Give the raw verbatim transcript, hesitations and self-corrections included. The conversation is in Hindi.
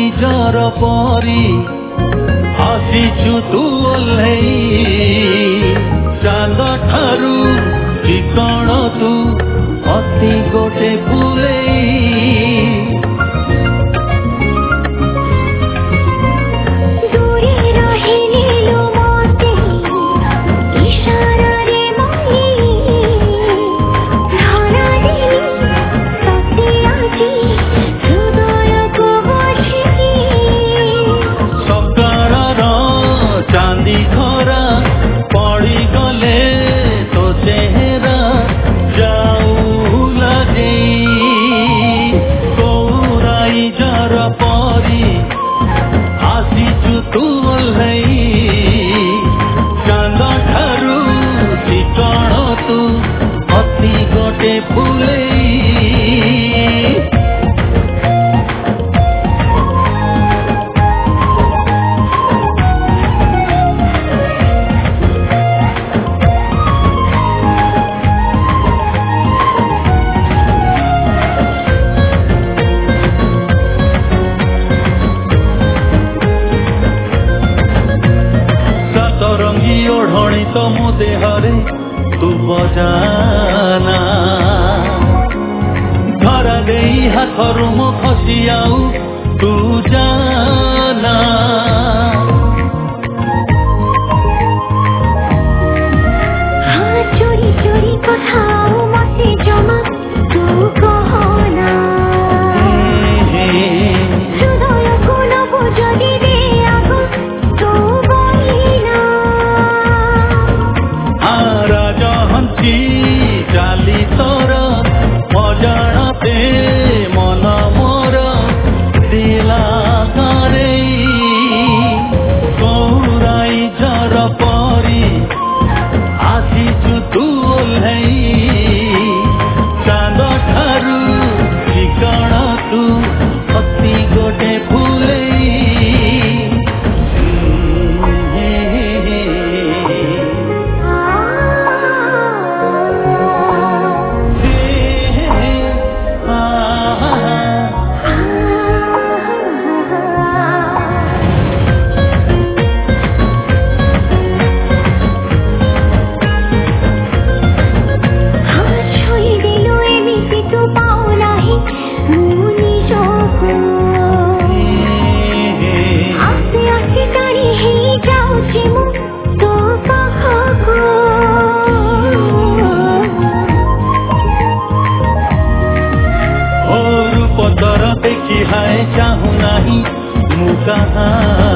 जर परी आसीचु तू ओल्हेई चांद ठारू चिकण तू अति गोटे फुलेई ओढ़णी तो मो देहरे तू बजाना धरा दे हाथरू मो खसी आऊ तू जाना हाँ चोरी चोरी कथाओ मते जमा तू कहना हृदय को न बुझी दे आगो तू बहिना चाली तोर अजाणते मन मोर दिला करे गौराई जर परी आसीचु तू ओल्हेई चांद ठारू चिकण तू अति गोटे फुलेई देखी है चाहू नहीं मुँह कहाँ